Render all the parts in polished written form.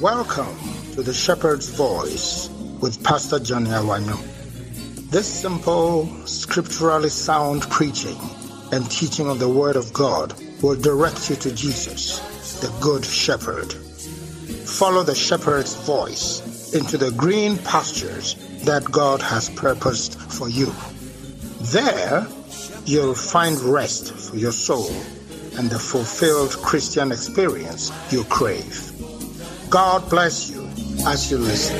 Welcome to the Shepherd's Voice with Pastor Johnny Awanyo. This simple, scripturally sound preaching and teaching of the Word of God will direct you to Jesus, the Good Shepherd. Follow the Shepherd's voice into the green pastures that God has purposed for you. There, you'll find rest for your soul and the fulfilled Christian experience you crave. God bless you as you listen.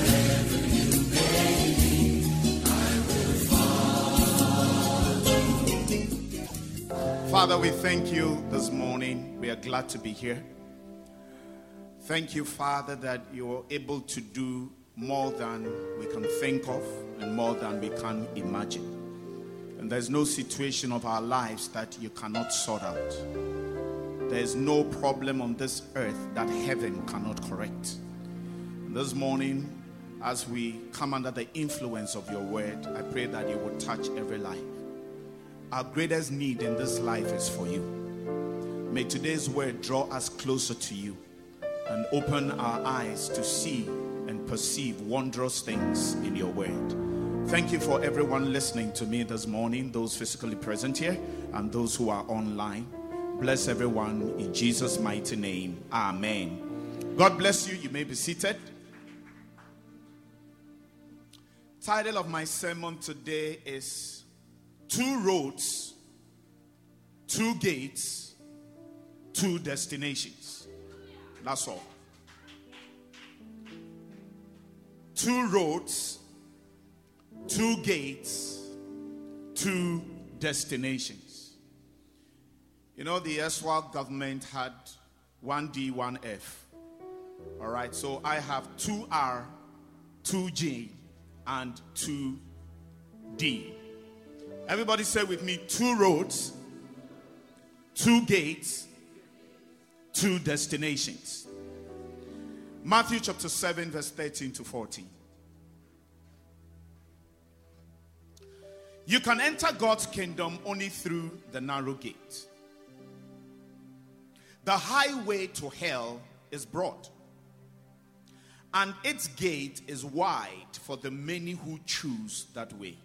Father, we thank you this morning. We are glad to be here. Thank you, Father, that you are able to do more than we can think of and more than we can imagine. And there's no situation of our lives that you cannot sort out. There's no problem on this earth that heaven cannot correct. This morning, as we come under the influence of your word, I pray that you will touch every life. Our greatest need in this life is for you. May today's word draw us closer to you and open our eyes to see and perceive wondrous things in your word. Thank you for everyone listening to me this morning, those physically present here and those who are online. Bless everyone in Jesus' mighty name. Amen. God bless you. You may be seated. Title of my sermon today is 2 Roads, 2 Gates, 2 Destinations. That's all. 2 roads, 2 gates, 2 destinations. You know, the Eswald government had 1D, 1F. All right, so I have 2R, 2G, and 2D. Everybody say with me, 2 roads, 2 gates, 2 destinations. Matthew chapter 7, verse 13 to 14. You can enter God's kingdom only through the narrow gate. The highway to hell is broad, and its gate is wide for the many who choose that way.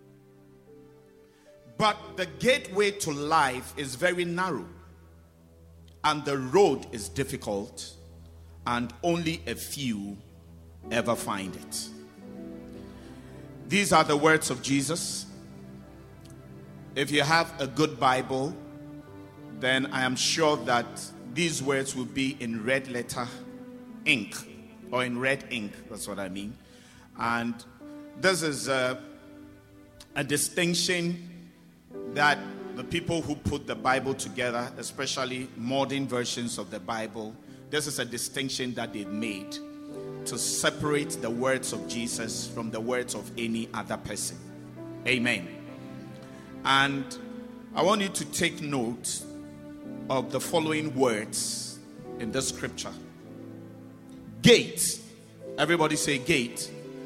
But the gateway to life is very narrow, and the road is difficult, and only a few ever find it. These are the words of Jesus. If you have a good Bible, then I am sure that these words will be in red letter ink, or in red ink, that's what I mean. And this is a distinction that the people who put the Bible together, especially modern versions of the Bible, this is a distinction that they've made to separate the words of Jesus from the words of any other person. Amen. And I want you to take note of the following words in the scripture. Gate. Everybody say gate.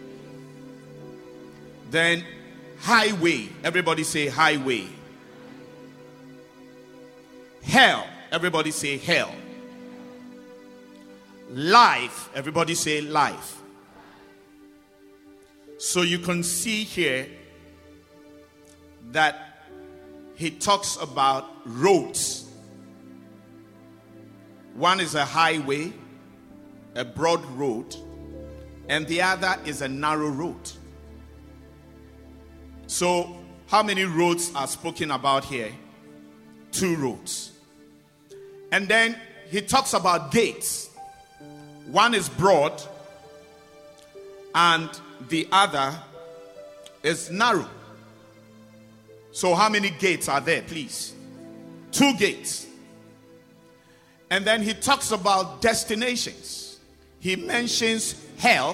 Then highway. Everybody say highway. Hell. Everybody say hell. Life. Everybody say life. So you can see here that he talks about roads. One is a highway, a broad road, and the other is a narrow road. So, how many roads are spoken about here? 2 roads. And then he talks about gates. One is broad, and the other is narrow. So, how many gates are there, please? 2 gates. And then he talks about destinations. He mentions hell,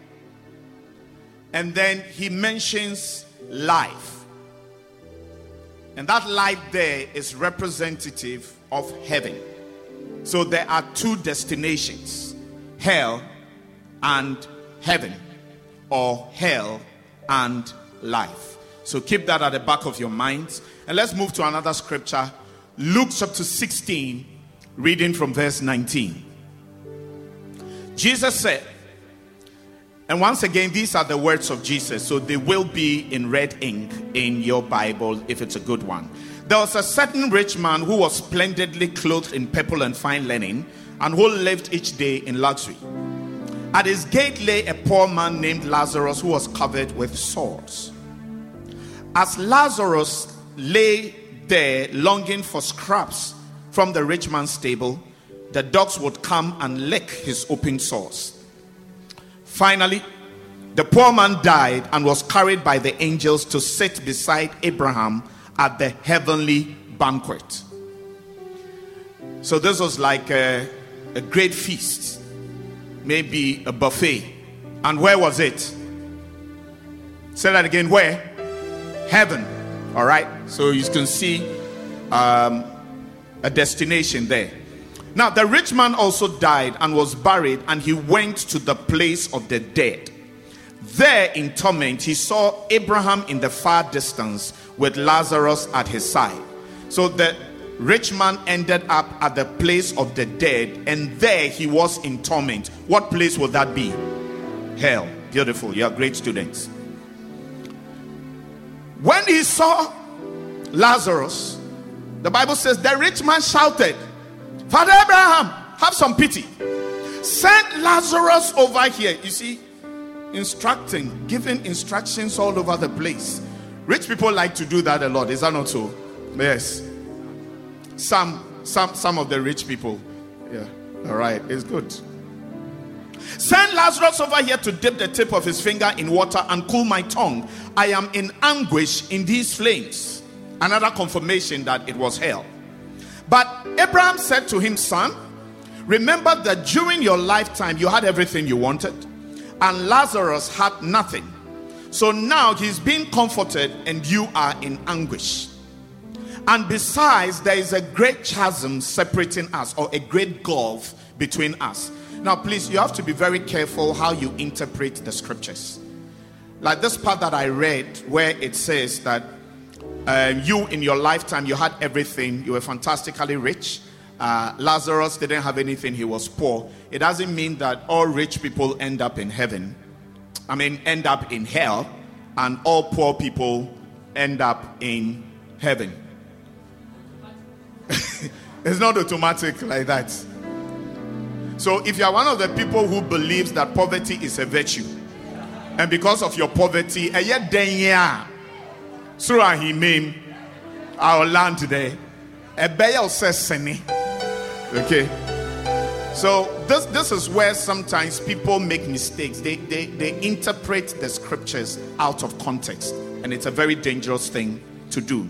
and then he mentions life. And that life there is representative of heaven. So there are 2 destinations, hell and heaven, or hell and life. So keep that at the back of your minds. And let's move to another scripture. Luke chapter 16, reading from verse 19. Jesus said, and once again, these are the words of Jesus, so they will be in red ink in your Bible if it's a good one. There was a certain rich man who was splendidly clothed in purple and fine linen, and who lived each day in luxury. At his gate lay a poor man named Lazarus, who was covered with sores. As Lazarus lay there longing for scraps from the rich man's table, the dogs would come and lick his open sores. Finally, the poor man died and was carried by the angels to sit beside Abraham at the heavenly banquet. So this was like a great feast, maybe a buffet. And where was it? Say that again. Where? Heaven. All right. So you can see a destination there. Now the rich man also died and was buried, and he went to the place of the dead. There in torment he saw Abraham in the far distance with Lazarus at his side. So the rich man ended up at the place of the dead, and there he was in torment. What place would that be? Hell. Beautiful. You are great students. When he saw Lazarus, the Bible says the rich man shouted, "Father Abraham, have some pity. Send Lazarus over here." You see, instructing, giving instructions all over the place. Rich people like to do that a lot. Is that not so? Yes. Some of the rich people. Yeah. All right. It's good. Send Lazarus over here to dip the tip of his finger in water and cool my tongue. I am in anguish in these flames. Another confirmation that it was hell. But Abraham said to him, "Son, remember that during your lifetime you had everything you wanted, and Lazarus had nothing. So now he's being comforted and you are in anguish. And besides, there is a great chasm separating us, or a great gulf between us." Now please, you have to be very careful how you interpret the scriptures. Like this part that I read, where it says that you in your lifetime you had everything, you were fantastically rich. Lazarus didn't have anything, he was poor. It doesn't mean that all rich people end up in heaven. End up in hell, and all poor people end up in heaven. It's not automatic like that. So if you are one of the people who believes that poverty is a virtue, and because of your poverty, our land today, okay. So this is where sometimes people make mistakes. They interpret the scriptures out of context, and it's a very dangerous thing to do.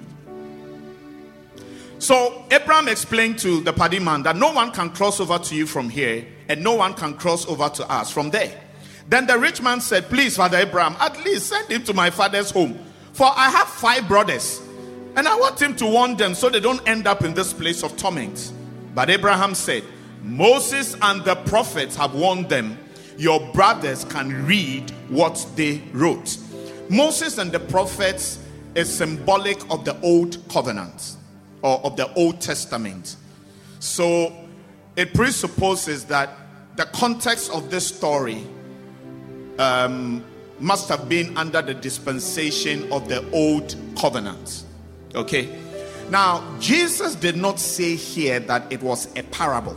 So Abraham explained to the paddy man that no one can cross over to you from here, and no one can cross over to us from there. Then the rich man said, "Please, Father Abraham, at least send him to my father's home, for I have 5 brothers, and I want him to warn them so they don't end up in this place of torment." But Abraham said, "Moses and the prophets have warned them. Your brothers can read what they wrote." Moses and the prophets is symbolic of the old covenant, or of the Old Testament. So it presupposes that the context of this story must have been under the dispensation of the Old Covenant. Okay. Now, Jesus did not say here that it was a parable,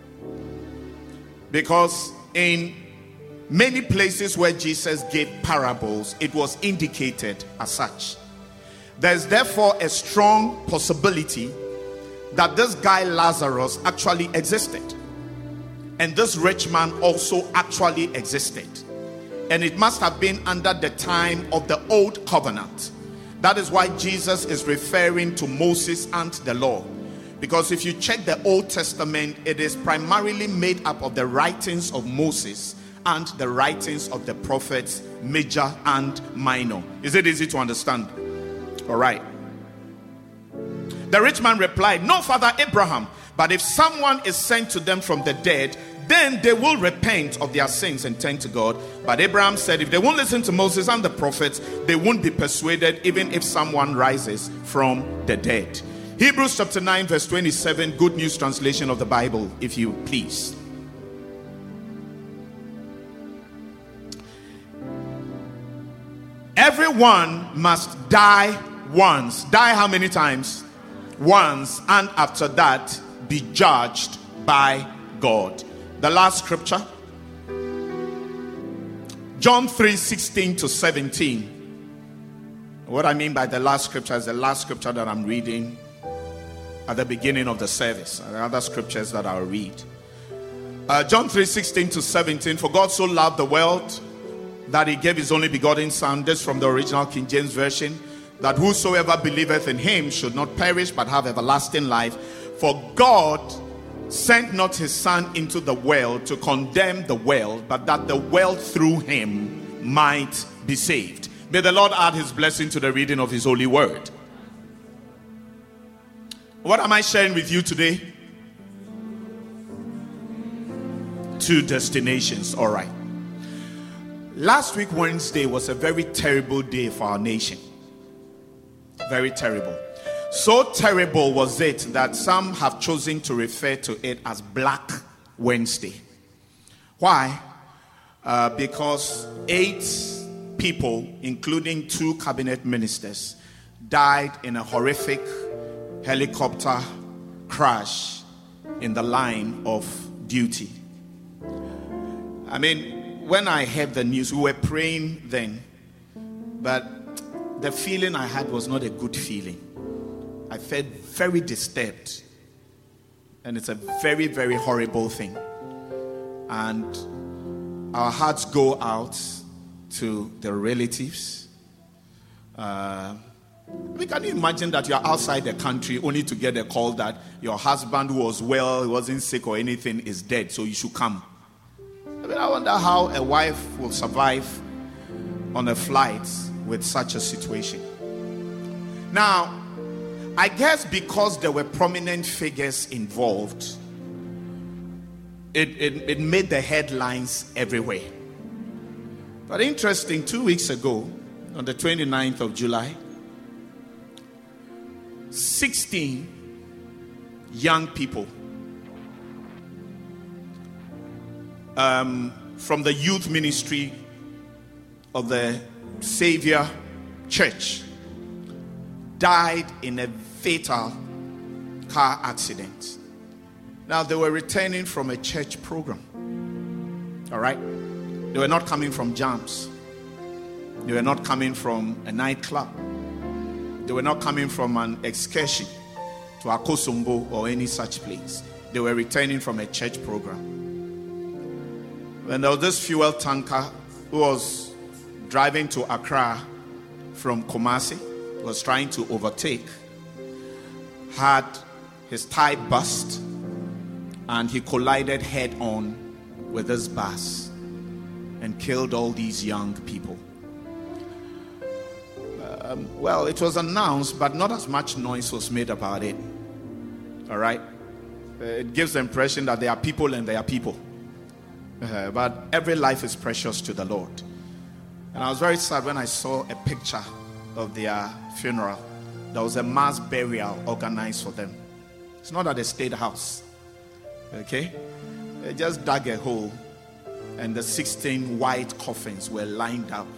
because in many places where Jesus gave parables, it was indicated as such. There's therefore a strong possibility that this guy Lazarus actually existed, and this rich man also actually existed, and it must have been under the time of the Old Covenant. That is why Jesus is referring to Moses and the law, because if you check the Old Testament, it is primarily made up of the writings of Moses and the writings of the prophets, major and minor. Is it easy to understand? All right. The rich man replied, "No, Father Abraham, but if someone is sent to them from the dead, then they will repent of their sins and turn to God." But Abraham said, if they won't listen to Moses and the prophets, they won't be persuaded even if someone rises from the dead. Hebrews chapter 9 verse 27, Good News translation of the Bible, if you please. everyone must die once. Die how many times? Once. And after that, be judged by God. The last scripture, John 3:16-17. What I mean by the last scripture is the last scripture that I'm reading at the beginning of the service. And the other scriptures that I'll read. John 3:16-17. For God so loved the world that he gave his only begotten Son. This from the original King James Version. That whosoever believeth in him should not perish but have everlasting life. For God sent not his Son into the world to condemn the world, but that the world through him might be saved. May the Lord add his blessing to the reading of his holy word. What am I sharing with you today? 2 destinations. All right. Last week, Wednesday, was a very terrible day for our nation. Very terrible. So terrible was it that some have chosen to refer to it as Black Wednesday. Why? Because 8 people, including 2 cabinet ministers, died in a horrific helicopter crash in the line of duty. I mean, when I heard the news, we were praying then, but the feeling I had was not a good feeling. I felt very disturbed, and it's a very, very horrible thing. And our hearts go out to the relatives. Can you imagine that you're outside the country only to get a call that your husband, who was well, he wasn't sick or anything, is dead, so you should come? I wonder how a wife will survive on a flight with such a situation. Now, I guess because there were prominent figures involved, it made the headlines everywhere. But interesting, 2 weeks ago, on the 29th of July, 16 young people from the youth ministry of the Savior Church died in a fatal car accident. Now, they were returning from a church program. All right? They were not coming from jams. They were not coming from a nightclub. They were not coming from an excursion to Akosombo or any such place. They were returning from a church program. When there was this fuel tanker who was driving to Accra from Kumasi, was trying to overtake, had his tire burst, and he collided head on with this bus and killed all these young people. Well, it was announced, but not as much noise was made about it. All right? It gives the impression that there are people and there are people. But every life is precious to the Lord. And I was very sad when I saw a picture of their funeral. There was a mass burial organized for them. It's not at the state house. Okay? They just dug a hole, and the 16 white coffins were lined up.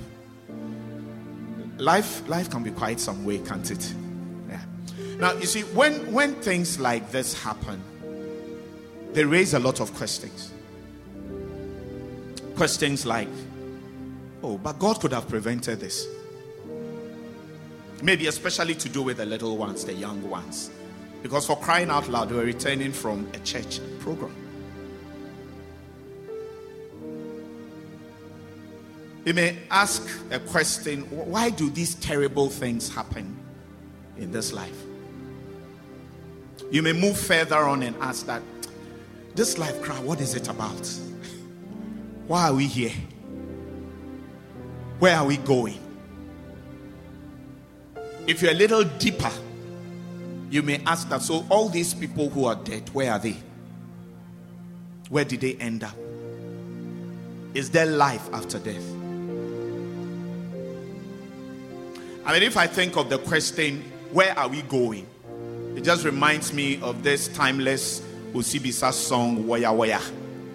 Life can be quite some way, can't it? Yeah. Now, you see, when things like this happen, they raise a lot of questions. Questions like, oh, but God could have prevented this. Maybe especially to do with the little ones, the young ones. Because for crying out loud, they were returning from a church program. You may ask a question, why do these terrible things happen in this life? You may move further on and ask that, this life cry, what is it about? Why are we here? Where are we going? If you're a little deeper, you may ask that, so all these people who are dead, where are they? Where did they end up? Is there life after death? I mean, if I think of the question, where are we going? It just reminds me of this timeless Usibisa song, Waya Waya.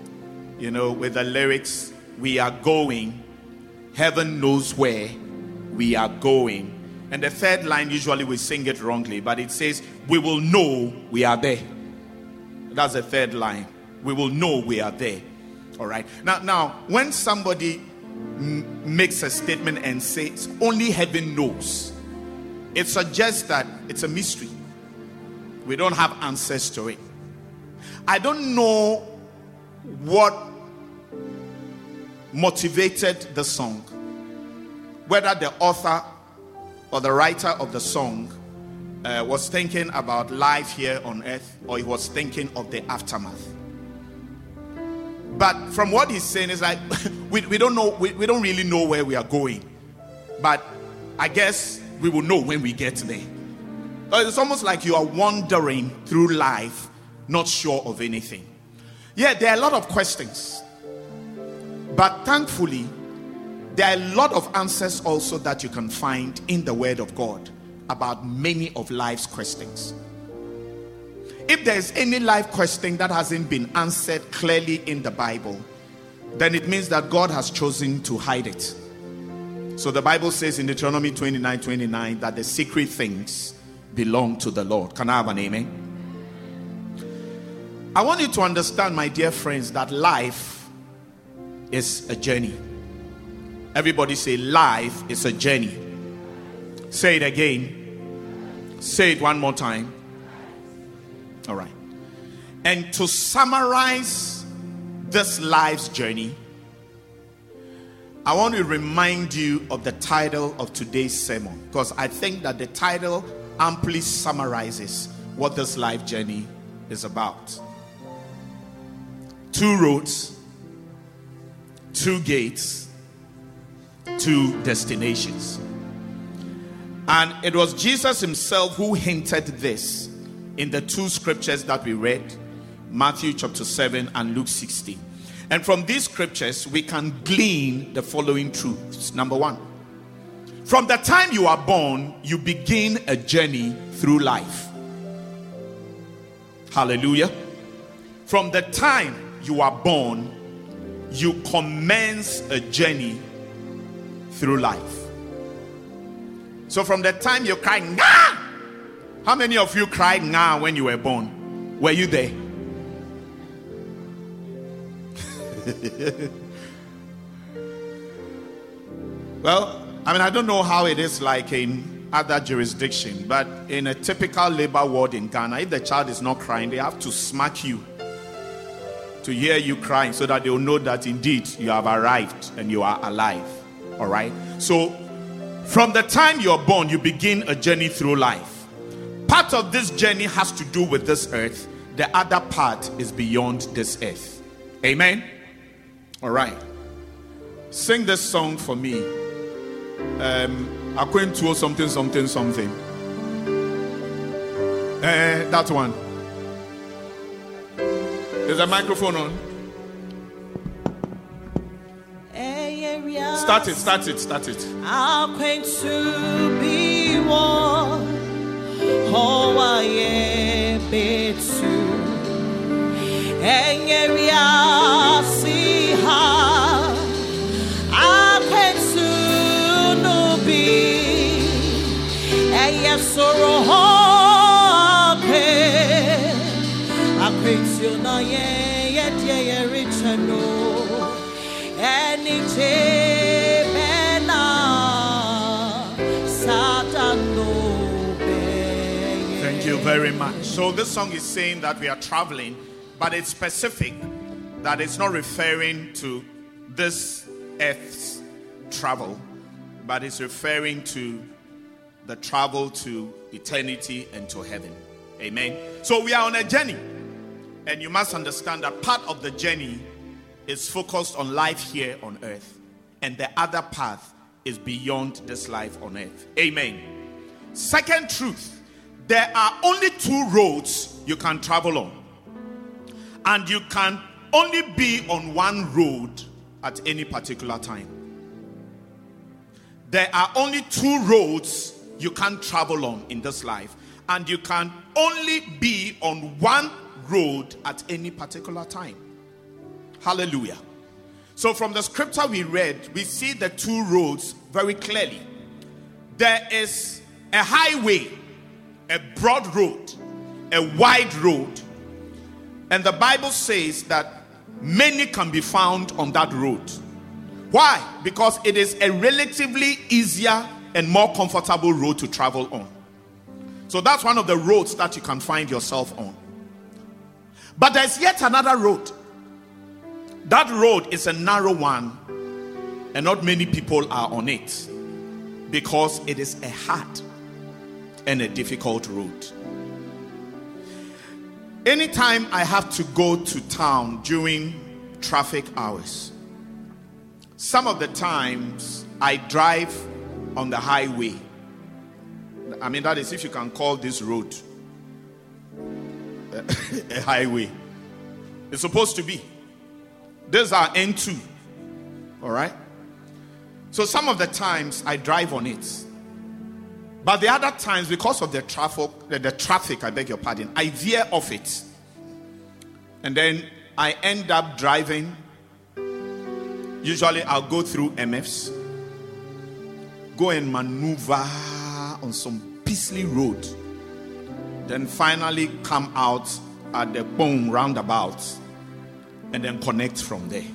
You know, with the lyrics, we are going, heaven knows where we are going. And the third line, usually we sing it wrongly, but it says, we will know we are there. That's the third line. We will know we are there. All right. Now, when somebody makes a statement and says, only heaven knows, it suggests that it's a mystery. We don't have answers to it. I don't know what motivated the song, whether the author or the writer of the song was thinking about life here on earth, or he was thinking of the aftermath. But from what he's saying, is like we don't know, we don't really know where we are going, but I guess we will know when we get there. It's almost like you are wandering through life, not sure of anything. Yeah, there are a lot of questions, but thankfully there are a lot of answers also that you can find in the Word of God about many of life's questions. If there is any life question that hasn't been answered clearly in the Bible, then it means that God has chosen to hide it. So the Bible says in Deuteronomy 29:29 that the secret things belong to the Lord. Can I have an amen? I want you to understand, my dear friends, that life is a journey. Everybody say, life is a journey. Say it again. Say it one more time. All right. And to summarize this life's journey, I want to remind you of the title of today's sermon, because I think that the title amply summarizes what this life journey is about. 2 roads, 2 gates, 2 destinations. And it was Jesus himself who hinted this in the 2 scriptures that we read, Matthew chapter 7 and Luke 16. And from these scriptures, we can glean the following truths. Number 1, from the time you are born, you begin a journey through life. Hallelujah. From the time you are born, you commence a journey through life. So from the time you cry, "Nga!" How many of you cried "Nga" when you were born? Were you there? Well, I don't know how it is like in other jurisdiction, but in a typical labor ward in Ghana, if the child is not crying, they have to smack you to hear you crying, so that they will know that indeed you have arrived and you are alive. All right. So from the time you're born, you begin a journey through life. Part of this journey has to do with this earth. The other part is beyond this earth. Amen. All right. Sing this song for me. Aquento something something something. That one. Is the microphone on? Start it. Aquento be one. Hawaii betsu. Engeria siha. Aquento no be. Eyesoro hope. Aquento na ye richano. Thank you very much. So this song is saying that we are traveling, but it's specific, that it's not referring to this earth's travel, but it's referring to the travel to eternity and to heaven. Amen. So we are on a journey, and you must understand that part of the journey is focused on life here on earth, and the other path is beyond this life on earth. Amen. Second truth, there are only 2 roads you can travel on, and you can only be on one road at any particular time. There are only 2 roads you can travel on in this life, and you can only be on one road at any particular time. Hallelujah. So from the scripture we read, we see the 2 roads very clearly. there is a highway, a broad road, a wide road, and the Bible says that many can be found on that road. Why? Because it is a relatively easier and more comfortable road to travel on. So that's one of the roads that you can find yourself on. But there's yet another road. That road is a narrow one, and not many people are on it because it is a hard and a difficult road. Anytime I have to go to town during traffic hours, some of the times I drive on the highway. I mean, that is if you can call this road a highway. It's supposed to be. These are N2. All right? So some of the times I drive on it. But the other times, because of the traffic, I beg your pardon, I veer off it. And then I end up driving. Usually I'll go through MFs, go and maneuver on some beastly road, then finally come out at the boom roundabout and then connect from there.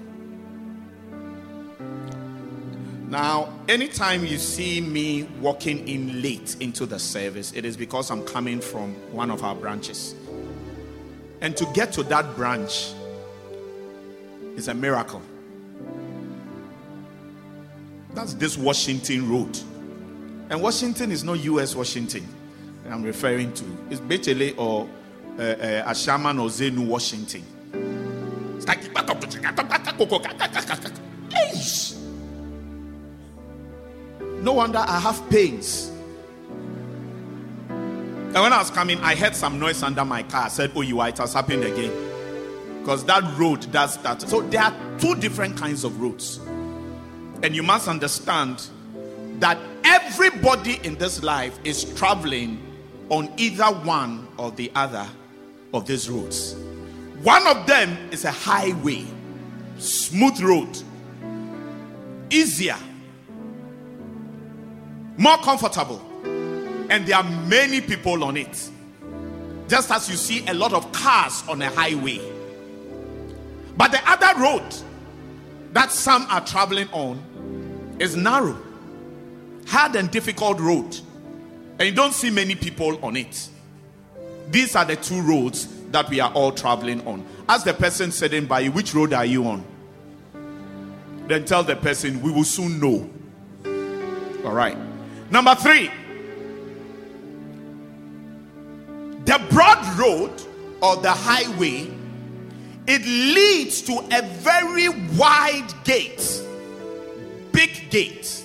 Now, anytime you see me walking in late into the service, it is because I'm coming from one of our branches. And to get to that branch is a miracle. That's this Washington road. And Washington is not U.S. Washington I'm referring to. It's Bechele or Ashaman or Zenu, Washington. It's like, no wonder I have pains. And when I was coming, I heard some noise under my car. I said, oh, it has happened again. Because that road does that. So there are two different kinds of roads. And you must understand that everybody in this life is traveling on either one or the other of these roads. One of them is a highway, smooth road, easier, more comfortable, and there are many people on it. Just as you see a lot of cars on a highway. But the other road that some are traveling on is narrow, hard and difficult road, and you don't see many people on it. These are the two roads that we are all traveling on. Ask the person sitting by you, which road are you on? Then tell the person, we will soon know. All right. Number 3, the broad road or the highway, it leads to a very wide gate, big gate,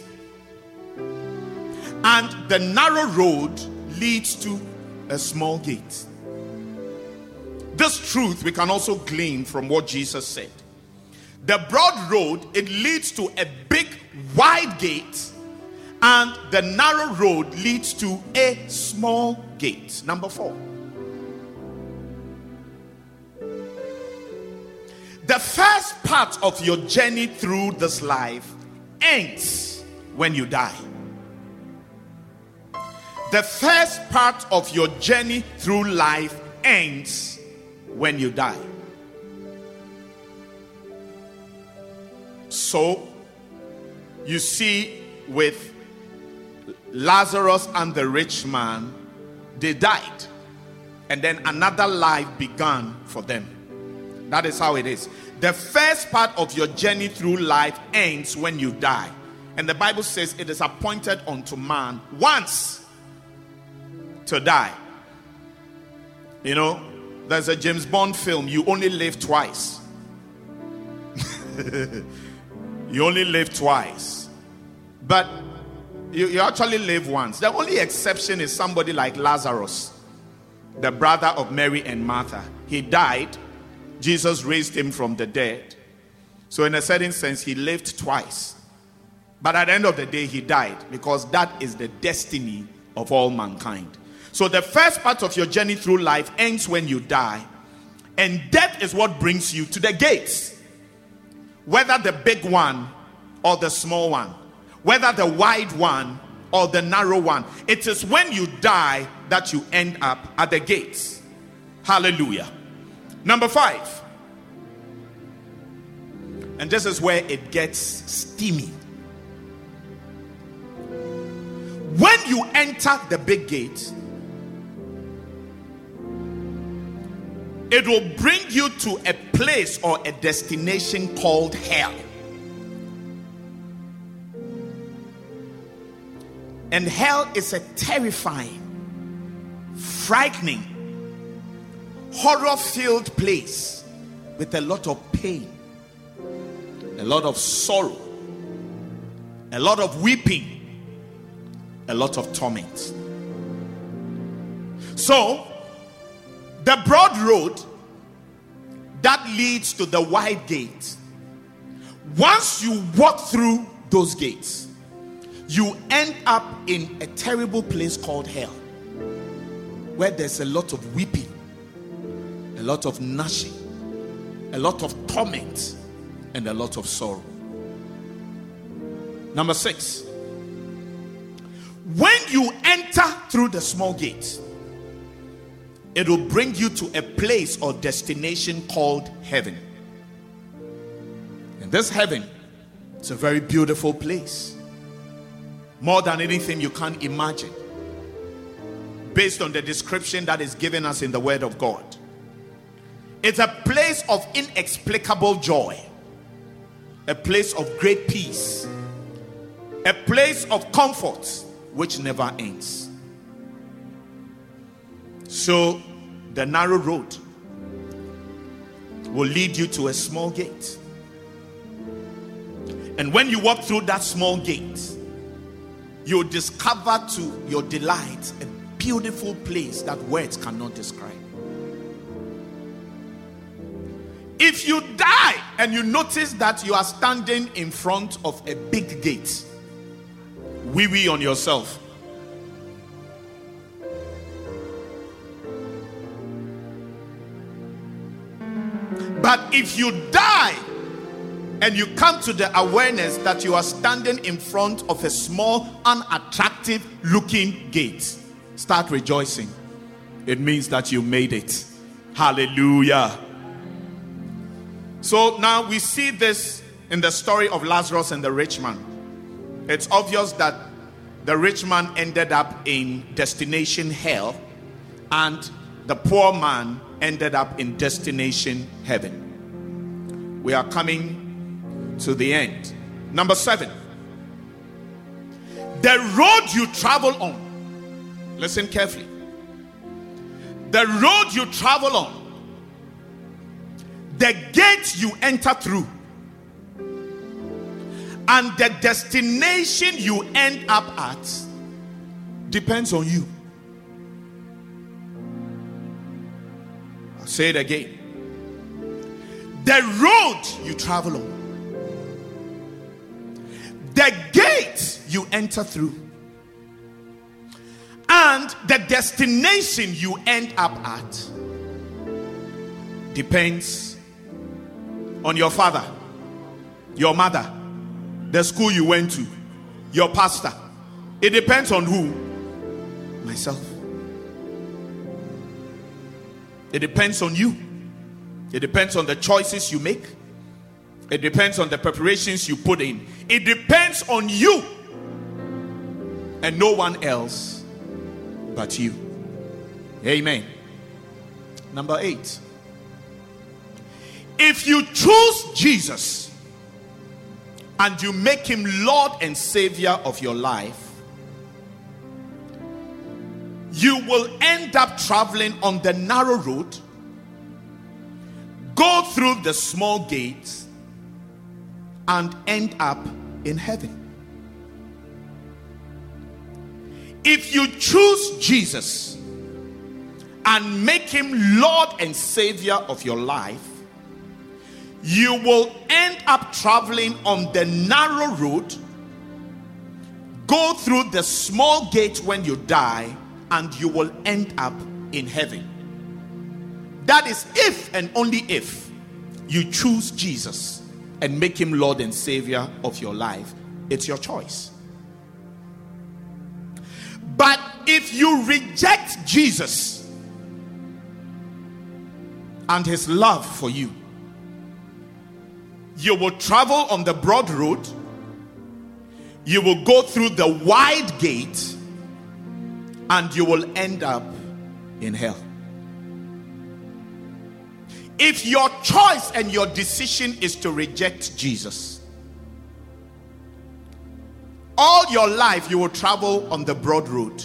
and the narrow road leads to a small gate. This truth we can also glean from what Jesus said. The broad road, it leads to a big wide gate, and the narrow road leads to a small gate. Number 4. The first part of your journey through this life ends when you die. The first part of your journey through life ends when you die. So, you see, with Lazarus and the rich man, they died, and then another life began for them. That is how it is. The first part of your journey through life ends when you die. And the Bible says it is appointed unto man once to die. You know, there's a James Bond film, you only live twice. You only live twice. But you actually live once. The only exception is somebody like Lazarus, the brother of Mary and Martha. He died. Jesus raised him from the dead. So in a certain sense, he lived twice. But at the end of the day, he died, because that is the destiny of all mankind. So the first part of your journey through life ends when you die. And death is what brings you to the gates. Whether the big one or the small one. Whether the wide one or the narrow one. It is when you die that you end up at the gates. Hallelujah. Number 5. And this is where it gets steamy. When you enter the big gate, it will bring you to a place or a destination called hell. And hell is a terrifying, frightening, horror-filled place with a lot of pain, a lot of sorrow, a lot of weeping, a lot of torment. So, the broad road that leads to the wide gate, once you walk through those gates, you end up in a terrible place called hell, where there's a lot of weeping, a lot of gnashing, a lot of torment, and a lot of sorrow. Number 6. When you enter through the small gate, it will bring you to a place or destination called heaven. And this heaven, it's a very beautiful place. More than anything you can't imagine, based on the description that is given us in the Word of God. It's a place of inexplicable joy, a place of great peace, a place of comfort which never ends. So the narrow road will lead you to a small gate, and when you walk through that small gate, you'll discover to your delight a beautiful place that words cannot describe. If you die and you notice that you are standing in front of a big gate, wee on yourself. But if you die and you come to the awareness that you are standing in front of a small, unattractive looking gate, start rejoicing. It means that you made it. Hallelujah. So now we see this in the story of Lazarus and the rich man. It's obvious that the rich man ended up in destination hell, and the poor man ended up in destination heaven. We are coming to the end. Number 7. The road you travel on. Listen carefully. The road you travel on, the gate you enter through, and the destination you end up at depends on you. I'll say it again. The road you travel on, the gate you enter through, and the destination you end up at depends on your father, your mother, the school you went to, your pastor. It depends on who? Myself. It depends on you. It depends on the choices you make. It depends on the preparations you put in. It depends on you and no one else but you. Amen. Number 8. If you choose Jesus and you make him Lord and Savior of your life, you will end up traveling on the narrow road, go through the small gates, and end up in heaven. If you choose Jesus and make him Lord and Savior of your life, you will end up traveling on the narrow road, go through the small gate when you die, and you will end up in heaven. That is if and only if you choose Jesus and make him Lord and Savior of your life. It's your choice. But if you reject Jesus and his love for you, you will travel on the broad road, you will go through the wide gate, and you will end up in hell. If your choice and your decision is to reject Jesus, all your life you will travel on the broad road.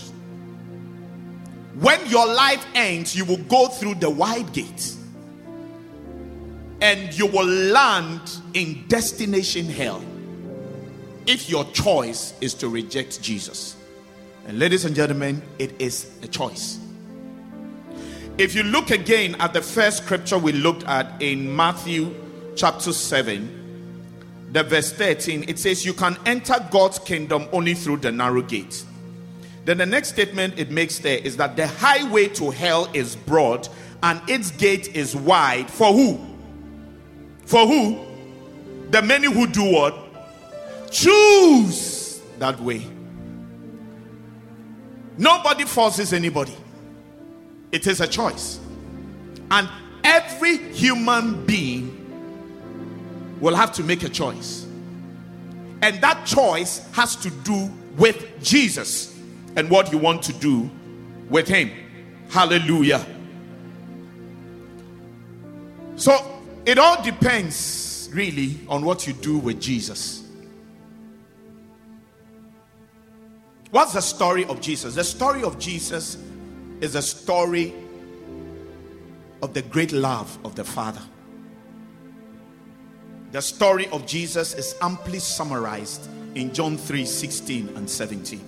When your life ends, you will go through the wide gate, and you will land in destination hell if your choice is to reject Jesus. And ladies and gentlemen, it is a choice. If you look again at the first scripture we looked at in Matthew chapter 7, the verse 13, it says you can enter God's kingdom only through the narrow gate. Then the next statement it makes there is that the highway to hell is broad and its gate is wide. For who? For who? The many who do what? Choose that way. Nobody forces anybody. It is a choice. And every human being will have to make a choice. And that choice has to do with Jesus and what you want to do with him. Hallelujah. So it all depends really on what you do with Jesus. What's the story of Jesus? The story of Jesus is a story of the great love of the Father. The story of Jesus is amply summarized in John 3:16 and 17.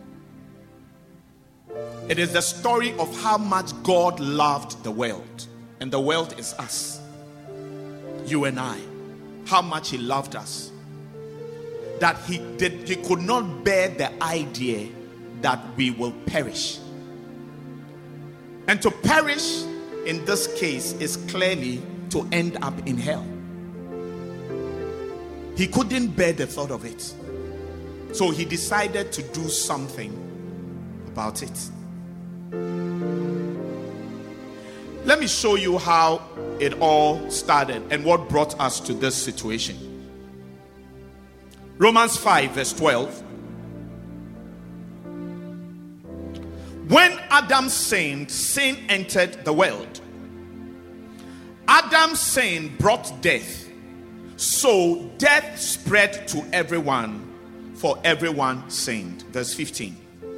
It is the story of how much God loved the world, and the world is us, you and I. How much he loved us, that he could not bear the idea that we will perish. And to perish in this case is clearly to end up in hell. He couldn't bear the thought of it, so he decided to do something about it. Let me show you how it all started and what brought us to this situation. Romans 5 verse 12. When Adam sinned, sin entered the world. Adam's sin brought death. So death spread to everyone, for everyone sinned. Verse 15.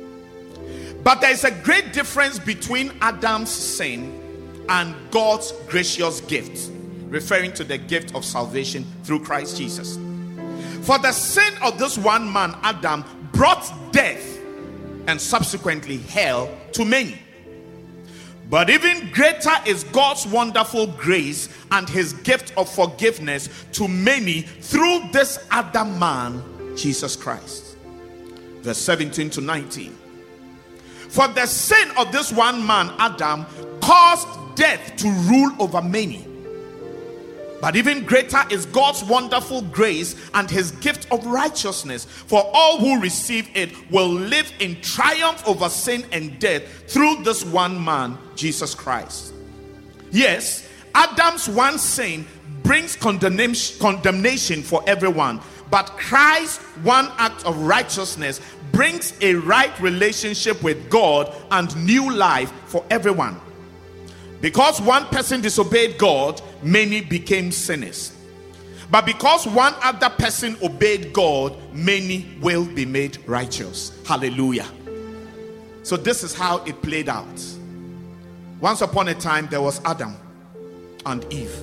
But there is a great difference between Adam's sin and God's gracious gift, referring to the gift of salvation through Christ Jesus. For the sin of this one man, Adam, brought death and subsequently hell to many. But even greater is God's wonderful grace and his gift of forgiveness to many through this other man, Jesus Christ. Verse 17 to 19. For the sin of this one man, Adam, caused death to rule over many. But even greater is God's wonderful grace and his gift of righteousness. For all who receive it will live in triumph over sin and death through this one man, Jesus Christ. Yes, Adam's one sin brings condemnation for everyone. But Christ's one act of righteousness brings a right relationship with God and new life for everyone. Because one person disobeyed God, many became sinners. But because one other person obeyed God, many will be made righteous. Hallelujah. So this is how it played out. Once upon a time, there was Adam and Eve.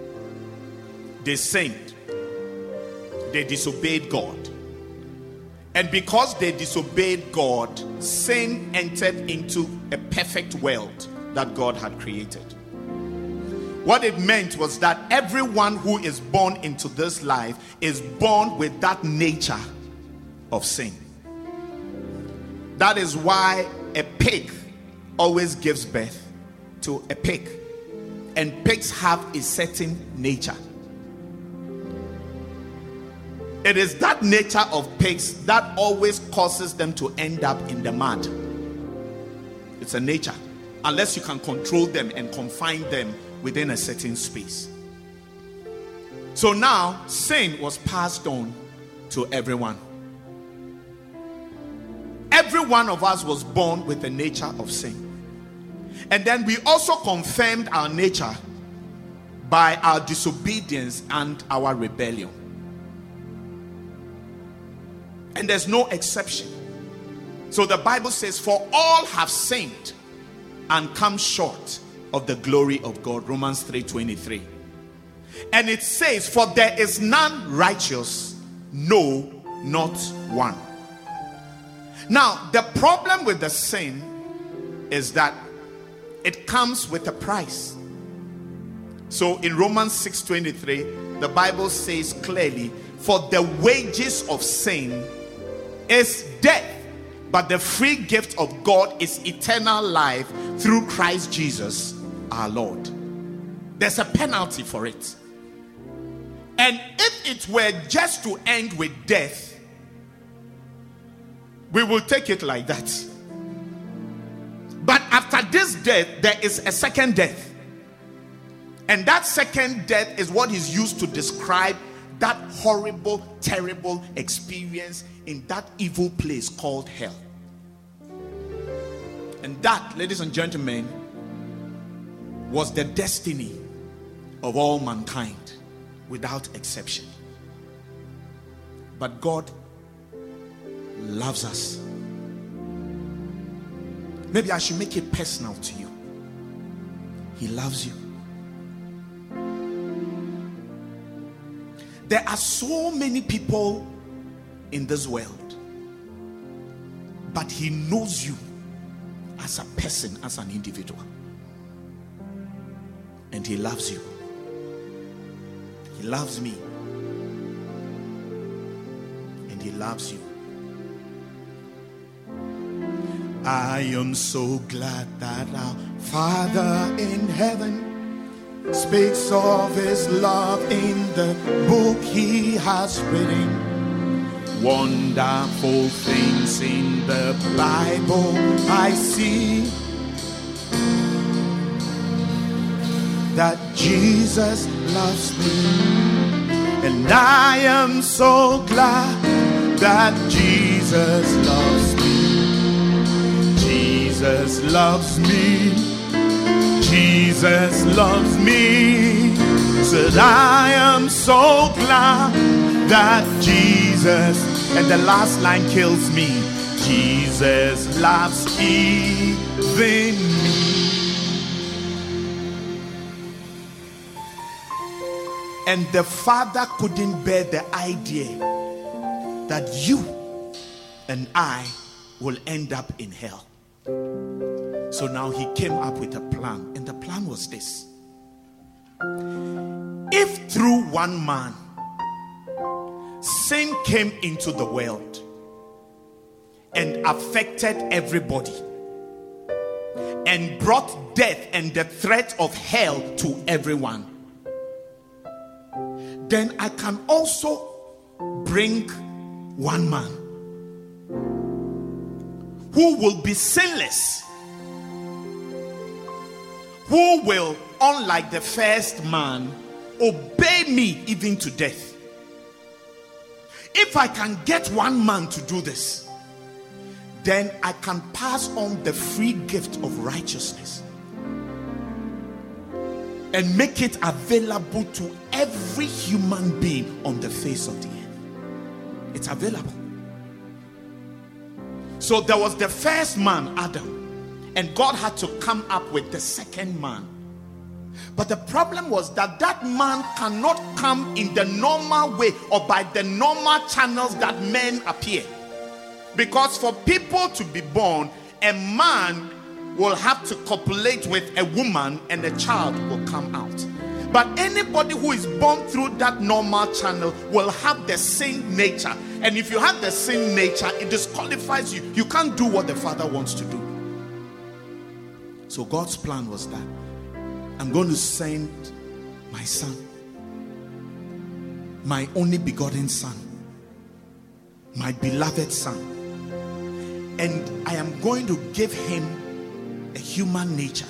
They sinned. They disobeyed God. And because they disobeyed God, sin entered into a perfect world that God had created. What it meant was that everyone who is born into this life is born with that nature of sin. That is why a pig always gives birth to a pig, and pigs have a certain nature. It is that nature of pigs that always causes them to end up in the mud. It's a nature. Unless you can control them and confine them within a certain space. So now, sin was passed on to everyone. Every one of us was born with the nature of sin. And then we also confirmed our nature by our disobedience and our rebellion. And there's no exception. So the Bible says, for all have sinned and come short of the glory of God. Romans 3:23. And it says, for there is none righteous, no, not one. Now, the problem with the sin is that it comes with a price. So in Romans 6:23, the Bible says clearly, for the wages of sin is death, but the free gift of God is eternal life through Christ Jesus our Lord. There's a penalty for it. And if it were just to end with death, we will take it like that. But after this death, there is a second death. And that second death is what is used to describe that horrible, terrible experience in that evil place called hell. And that, ladies and gentlemen, was the destiny of all mankind without exception. But God loves us. Maybe I should make it personal to you. He loves you. There are so many people in this world, but He knows you as a person, as an individual. And He loves you. He loves me. And He loves you. I am so glad that our Father in heaven speaks of His love in the book He has written. Wonderful things in the Bible I see, that Jesus loves me. And I am so glad that Jesus loves me. Jesus loves me. Jesus loves me. Said I am so glad that Jesus, and the last line kills me, Jesus loves even me. And the Father couldn't bear the idea that you and I will end up in hell. So now He came up with a plan, and the plan was this: if through one man sin came into the world and affected everybody and brought death and the threat of hell to everyone, then I can also bring one man who will be sinless, who will, unlike the first man, obey me even to death. If I can get one man to do this, then I can pass on the free gift of righteousness and make it available to every human being on the face of the earth. It's available. So there was the first man, Adam, and God had to come up with the second man. But the problem was that that man cannot come in the normal way or by the normal channels that men appear. Because for people to be born, a man will have to copulate with a woman and a child will come out. But anybody who is born through that normal channel will have the same nature. And if you have the same nature, it disqualifies you. You can't do what the Father wants to do. So God's plan was that I'm going to send my son, my only begotten son, my beloved son, and I am going to give him a human nature.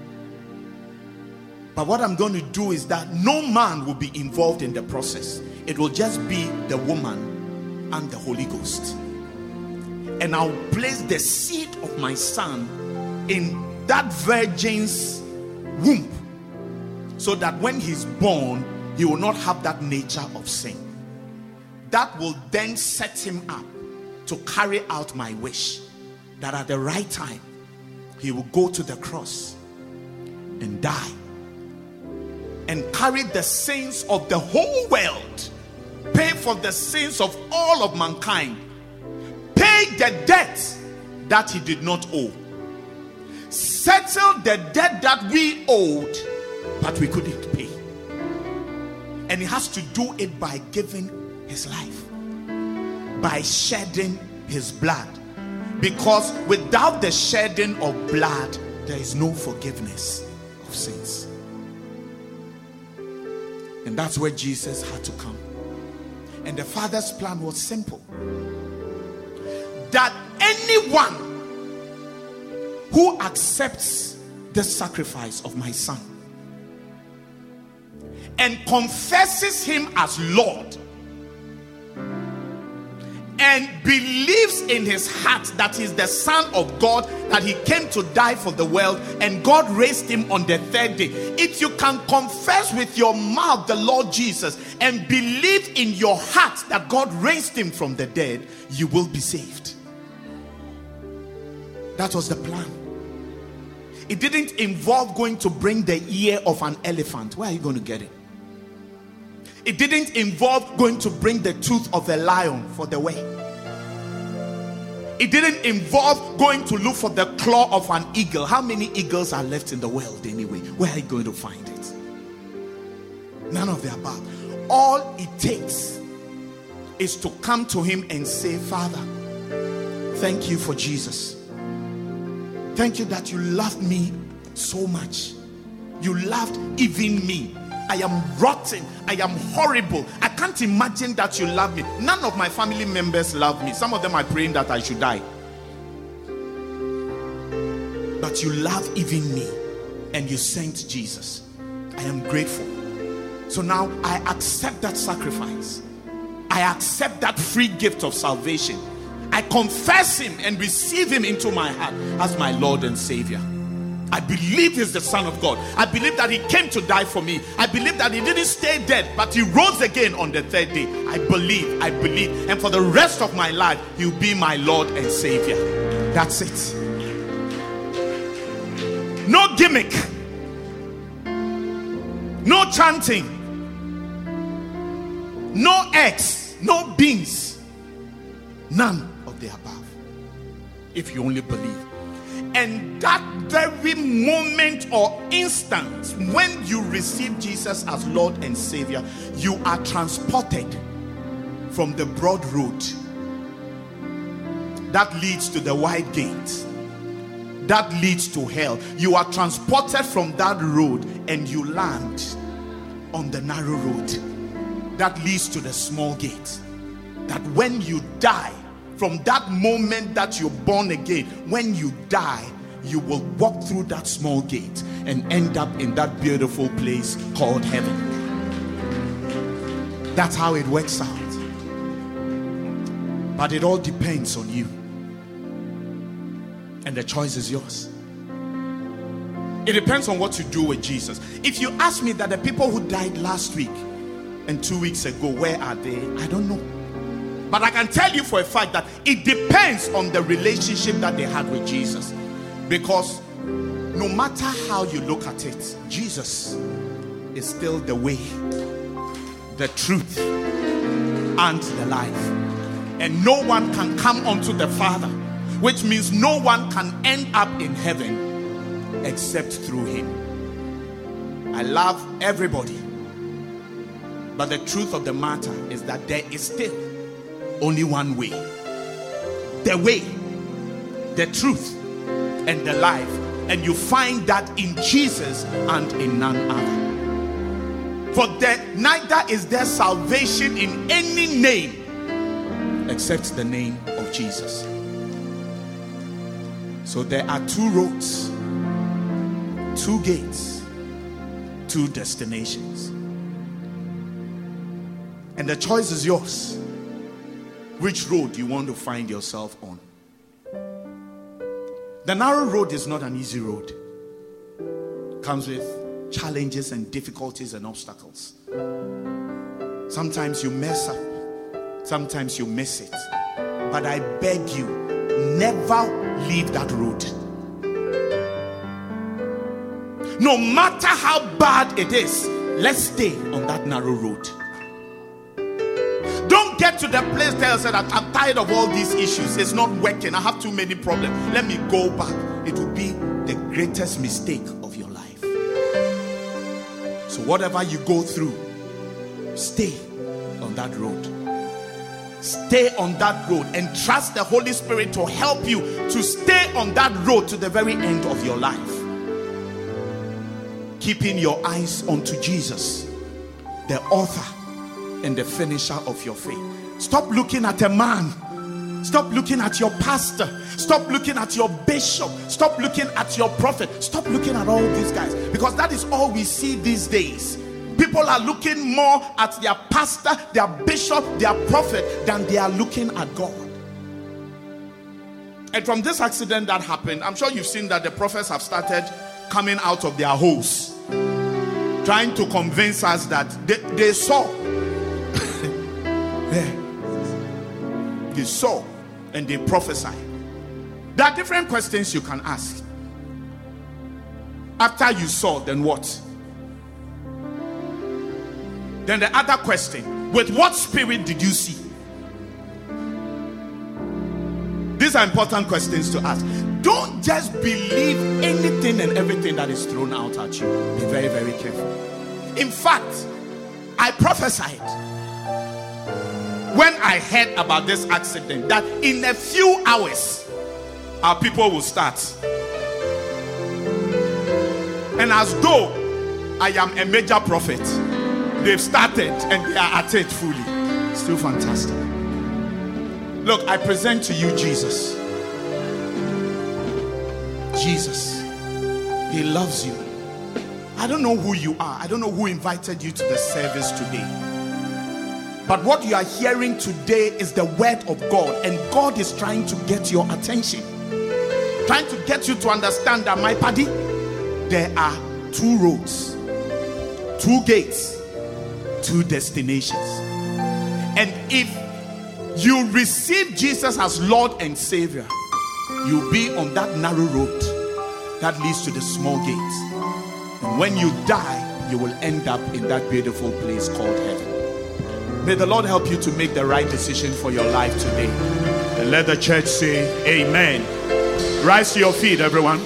But what I'm going to do is that no man will be involved in the process. It will just be the woman and the Holy Ghost. And I'll place the seed of my son in that virgin's womb, so that when he's born, he will not have that nature of sin. That will then set him up to carry out my wish, that at the right time, he will go to the cross and die and carry the sins of the whole world, pay for the sins of all of mankind, pay the debt that he did not owe, settle the debt that we owed but we couldn't pay. And he has to do it by giving his life, by shedding his blood, because without the shedding of blood there is no forgiveness of sins. And that's where Jesus had to come. And the Father's plan was simple, that anyone who accepts the sacrifice of my son and confesses him as Lord and believes in his heart that he's the Son of God, that he came to die for the world and God raised him on the third day. If you can confess with your mouth the Lord Jesus and believe in your heart that God raised him from the dead, you will be saved. That was the plan. It didn't involve going to bring the ear of an elephant. Where are you going to get it? It didn't involve going to bring the tooth of a lion for the way. It didn't involve going to look for the claw of an eagle. How many eagles are left in the world anyway? Where are you going to find it? None of the above. All it takes is to come to him and say, Father, thank you for Jesus. Thank you that you loved me so much. You loved even me. I am rotten. I am horrible. I can't imagine that you love me. None of my family members love me. Some of them are praying that I should die. But you love even me. And you sent Jesus. I am grateful. So now I accept that sacrifice. I accept that free gift of salvation. I confess him and receive him into my heart as my Lord and Savior. I believe he's the Son of God. I believe that he came to die for me. I believe that he didn't stay dead, but he rose again on the third day. I believe. And for the rest of my life, he'll be my Lord and Savior. That's it. No gimmick. No chanting. No eggs. No beans. None of the above. If you only believe. And that very moment or instant when you receive Jesus as Lord and Savior, you are transported from the broad road that leads to the wide gate, that leads to hell. You are transported from that road and you land on the narrow road that leads to the small gate. That when you die, from that moment that you're born again, when you die, you will walk through that small gate and end up in that beautiful place called heaven. That's how it works out. But it all depends on you. And the choice is yours. It depends on what you do with Jesus. If you ask me that the people who died last week and 2 weeks ago, where are they? I don't know. But I can tell you for a fact that it depends on the relationship that they had with Jesus. Because no matter how you look at it, Jesus is still the way, the truth, and the life. And no one can come unto the Father, which means no one can end up in heaven except through him. I love everybody. But the truth of the matter is that there is still only one way. The way, the truth, and the life. And you find that in Jesus and in none other. For neither is there salvation in any name except the name of Jesus. So there are two roads 2 gates, 2 destinations. And the choice is yours. Which road you want to find yourself on? The narrow road is not an easy road. It comes with challenges and difficulties and obstacles. Sometimes you mess up. Sometimes you miss it. But I beg you, never leave that road. No matter how bad it is, let's stay on that narrow road. Don't get to the place there and say that I'm tired of all these issues. It's not working. I have too many problems. Let me go back. It will be the greatest mistake of your life. So whatever you go through, stay on that road. Stay on that road and trust the Holy Spirit to help you to stay on that road to the very end of your life. Keeping your eyes onto Jesus, the author and the finisher of your faith. Stop looking at a man. Stop looking at your pastor. Stop looking at your bishop. Stop looking at your prophet. Stop looking at all these guys, because that is all we see these days. People are looking more at their pastor, their bishop, their prophet than they are looking at God. And from this accident that happened, I'm sure you've seen that the prophets have started coming out of their holes, trying to convince us that they saw. They saw and they prophesied. There are different questions you can ask. After you saw, then what? Then the other question, with what spirit did you see? These are important questions to ask. Don't just believe anything and everything that is thrown out at you. Be very, very careful. In fact, I prophesied when I heard about this accident that in a few hours our people will start. And as though I am a major prophet, they've started and they are at it fully. Still fantastic. Look, I present to you Jesus. Jesus. He loves you. I don't know who you are. I don't know who invited you to the service today. But what you are hearing today is the word of God, and God is trying to get your attention, trying to get you to understand that, my buddy, there are 2 roads, 2 gates, 2 destinations. And if you receive Jesus as Lord and Savior, you'll be on that narrow road that leads to the small gate. And when you die, you will end up in that beautiful place called heaven. May the Lord help you to make the right decision for your life today. And let the church say amen. Rise to your feet, everyone.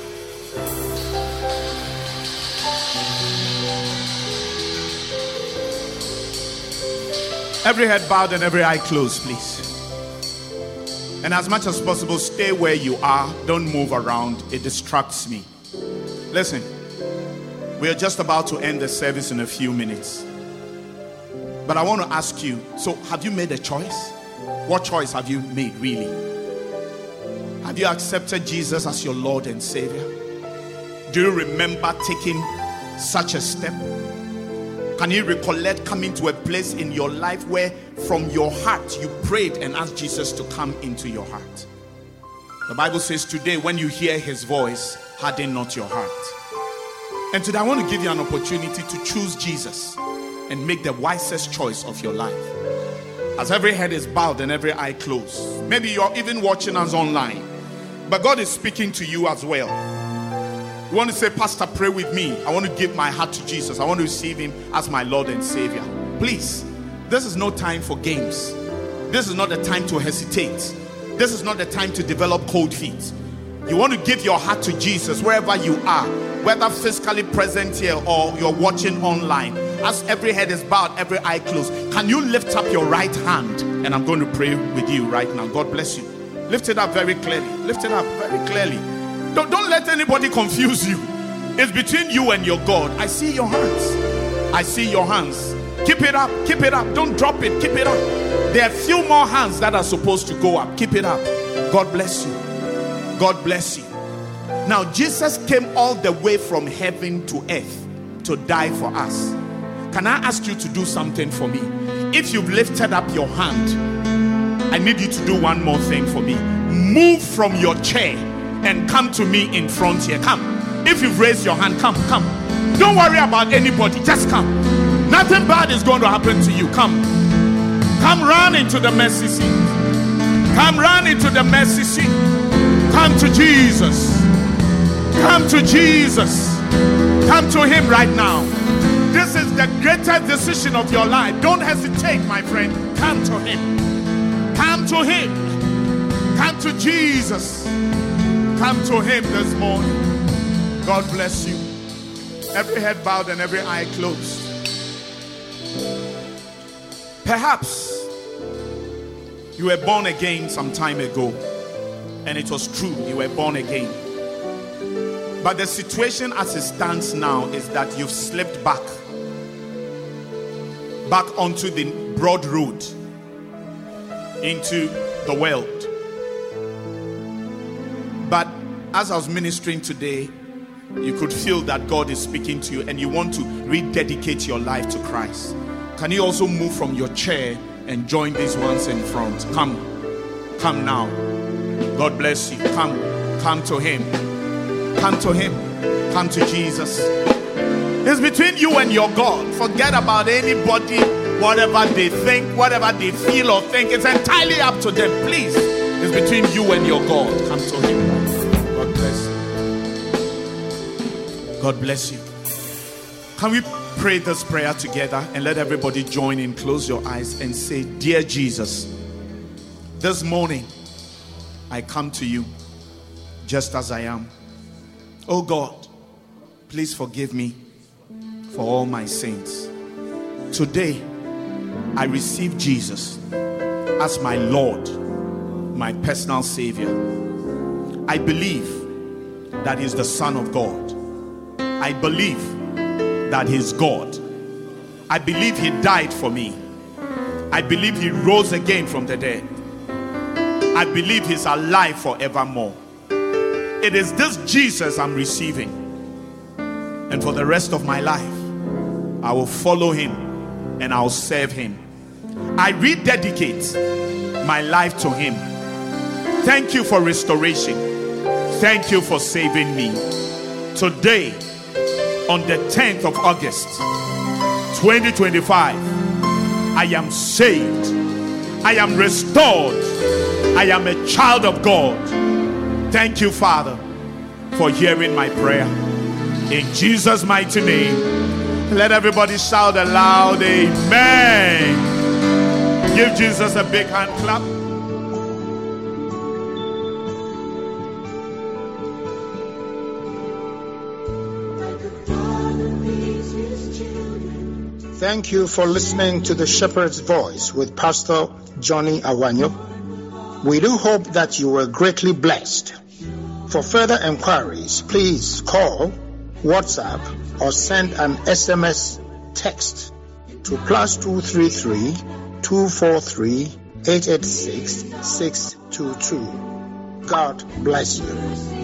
Every head bowed and every eye closed, please. And as much as possible, stay where you are. Don't move around. It distracts me. Listen, we are just about to end the service in a few minutes. But I want to ask you, so have you made a choice? What choice have you made, really? Have you accepted Jesus as your Lord and Savior? Do you remember taking such a step? Can you recollect coming to a place in your life where from your heart you prayed and asked Jesus to come into your heart? The Bible says today, when you hear his voice, harden not your heart. And today I want to give you an opportunity to choose Jesus and make the wisest choice of your life. As every head is bowed and every eye closed. Maybe you're even watching us online, but God is speaking to you as well. You want to say, Pastor, pray with me. I want to give my heart to Jesus. I want to receive him as my Lord and Savior. Please, this is no time for games. This is not the time to hesitate. This is not the time to develop cold feet. You want to give your heart to Jesus wherever you are, whether physically present here or you're watching online. As every head is bowed, every eye closed, can you lift up your right hand? And I'm going to pray with you right now. God bless you. Lift it up very clearly. Lift it up very clearly. Don't let anybody confuse you. It's between you and your God. I see your hands. I see your hands. Keep it up. Keep it up. Don't drop it. Keep it up. There are a few more hands that are supposed to go up. Keep it up. God bless you. God bless you. Now, Jesus came all the way from heaven to earth to die for us. Can I ask you to do something for me? If you've lifted up your hand, I need you to do one more thing for me. Move from your chair and come to me in front here. Come. If you've raised your hand, come. Don't worry about anybody. Just come. Nothing bad is going to happen to you. Come. Come run into the mercy seat. Come run into the mercy seat. Come to Jesus. Come to Jesus. Come to him right now. This is the greatest decision of your life. Don't hesitate, my friend. Come to him. Come to him. Come to Jesus. Come to him this morning. God bless you. Every head bowed and every eye closed. Perhaps you were born again some time ago, and it was true, you were born again. But the situation as it stands now is that you've slipped back onto the broad road, into the world. But as I was ministering today, you could feel that God is speaking to you and you want to rededicate your life to Christ. Can you also move from your chair and join these ones in front? Come now. God bless you. Come to him. Come to him. Come to Jesus. It's between you and your God. Forget about anybody, whatever they think, whatever they feel or think. It's entirely up to them. Please, it's between you and your God. Come to him. God bless you. God bless you. Can we pray this prayer together and let everybody join in? Close your eyes and say, Dear Jesus, this morning I come to you just as I am. Oh God, please forgive me for all my sins. Today I receive Jesus as my Lord, my personal Savior. I believe that He's the Son of God. I believe that He's God. I believe He died for me. I believe He rose again from the dead. I believe He's alive forevermore. It is this Jesus I'm receiving. And for the rest of my life, I will follow Him and I'll serve Him. I rededicate my life to Him. Thank you for restoration. Thank you for saving me. Today, on the 10th of August, 2025, I am saved. I am restored. I am a child of God. Thank you, Father, for hearing my prayer. In Jesus' mighty name, let everybody shout aloud, amen. Give Jesus a big hand clap. Thank you for listening to The Shepherd's Voice with Pastor Johnny Awanyo. We do hope that you were greatly blessed. For further enquiries, please call, WhatsApp, or send an SMS text to +233 243 886 622. God bless you.